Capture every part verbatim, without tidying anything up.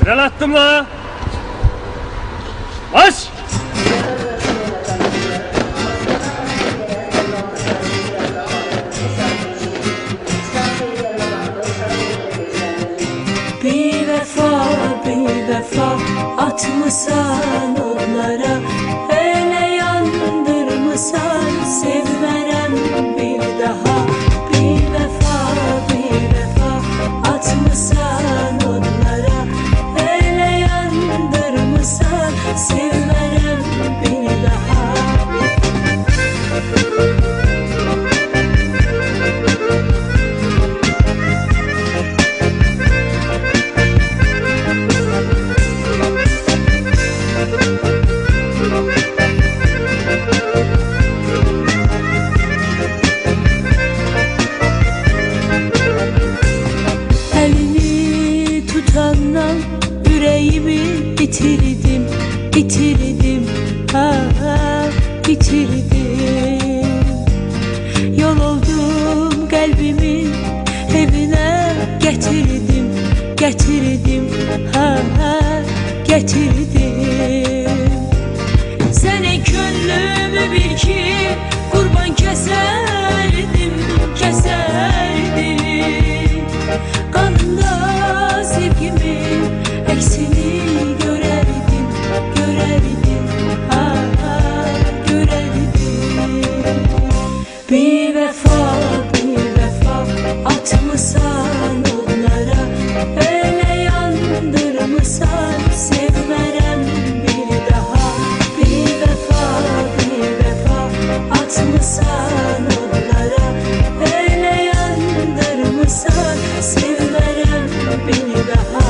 Rel attım la. Baş. Bir vefa, bir vefa atmışsan onlara, öyle yandırmışsan sevmerem bir daha. Bir vefa, bir vefa atmışsan onlara, öyle yandırmışsan sevmerem bir daha. Elini tutandan yüreğimi bitirdim, bitirdim, ha, ha, bitirdim. Yol oldum kalbimi evine getirdim, getirdim, ha, ha, getirdim. Seni gönlümü bil ki kurban keserdim, keserdim. Kanında sevgimi eksini görerdim, görerdim, ha, ha, görerdim. Bir vefa, bir vefa atmışsan onlara, öyle yandırmışsan sevmerem bir daha. Bir vefa, bir vefa atmışsan onlara, öyle yandırmışsan sevmerem bir daha.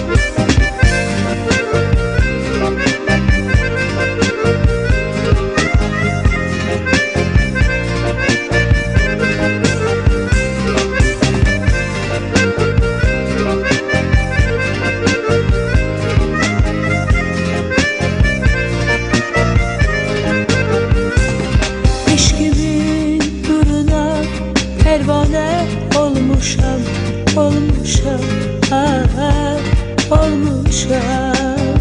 İşkimin duruna pervane olmuşam, olmuşam, ha, ha, olmuşam.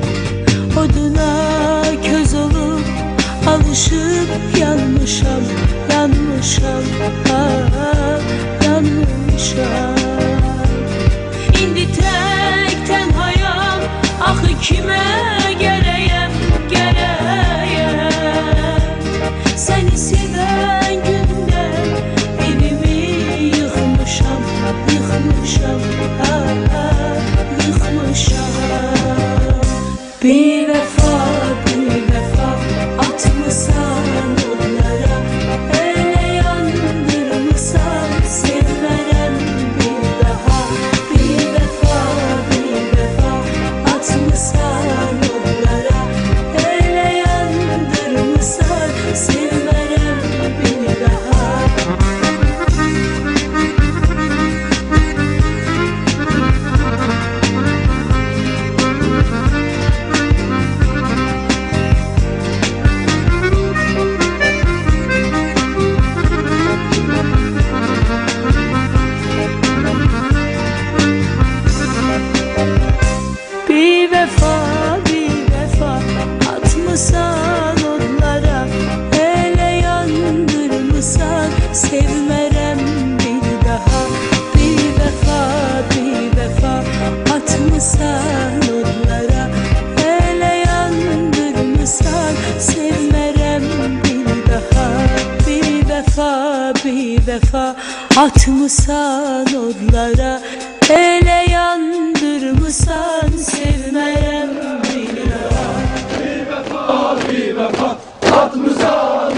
Oduna köz olup alışıp yanmışam, yanmışam, ha, ha, yanmışam. İndi tek tenhayam, ahı kime gereyem, gereyem. Seni seven günde evimi yıkmışam, yıkmışam, ha, ha, yıkmışam. Bir vefa, bir vefa atmışsan onlara, öyle yandırmışsan sevmerem bir daha. Bir vefa, bir vefa atmışsan onlara, öyle yandırmışsan sevmerem bir daha. Bir vefa, bir vefa atmışsan onlara, öyle yandırmışsan sevmerem bir daha. Bir vefa, bir vefa atmışsan onlara, öyle yandırmışsan sevmerem bir daha. Bir vefa, bir vefa atmışsan onlara, öyle yandırmışsan sevmerem bir daha. Bir vefa, bir vefa atmışsan